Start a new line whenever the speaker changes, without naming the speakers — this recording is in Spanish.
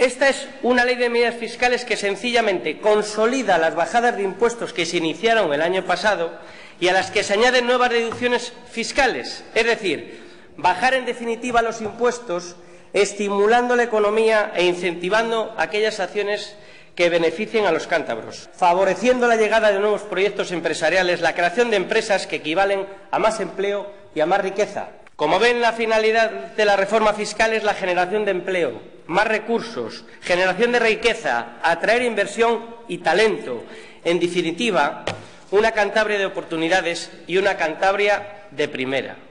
Esta es una ley de medidas fiscales que sencillamente consolida las bajadas de impuestos que se iniciaron el año pasado y a las que se añaden nuevas deducciones fiscales, es decir, bajar en definitiva los impuestos, estimulando la economía e incentivando aquellas acciones que beneficien a los cántabros, favoreciendo la llegada de nuevos proyectos empresariales, la creación de empresas que equivalen a más empleo y a más riqueza. Como ven, la finalidad de la reforma fiscal es la generación de empleo, más recursos, generación de riqueza, atraer inversión y talento. En definitiva, una Cantabria de oportunidades y una Cantabria de primera.